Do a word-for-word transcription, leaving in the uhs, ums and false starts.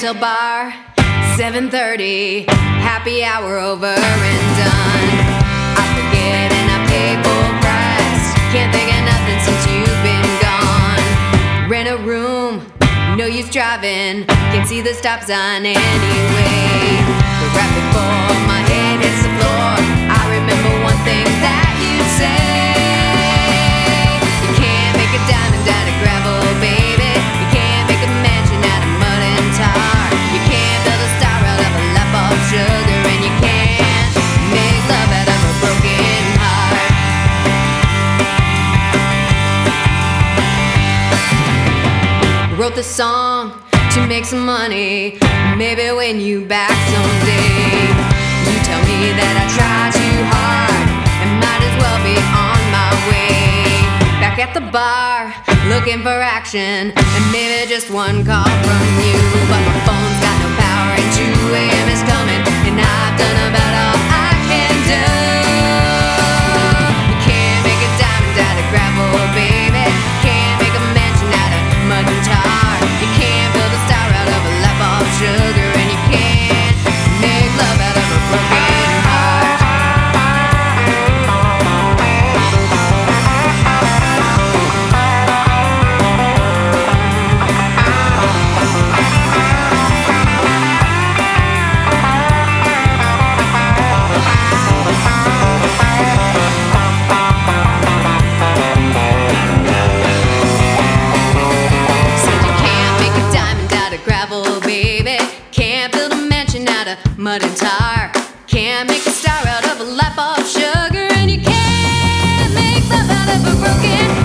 Hotel bar, seven thirty, happy hour over and done. I forget and I pay full price. Can't think of nothing since you've been gone. Rent a room, no use driving. Can't see the stop sign anyway. But right before my head hits the floor, I remember one thing that you say. You can't make a diamond out of gravel, baby. You can't make a mansion out of mud and tar. You can't build a star out of a lap of sugar, and you can't make love out of a broken heart. Wrote the song to make some money, maybe win you back someday. You tell me that I try too hard and might as well be on my way. Back at the bar, looking for action, and maybe just one call from you. But my phone's got no power and two a.m. is coming, and I've done about all I can do. You can't make a diamond out of gravel, baby. Can't make a mansion out of mud and tar. You can't build a star out of a lap of sugar, and you can't make love out of a broken heart. Said you can't make a diamond out of gravel, baby. Can't build a mansion out of mud and tar. Can't make a star out of a lap of sugar, and you can't make love out of a broken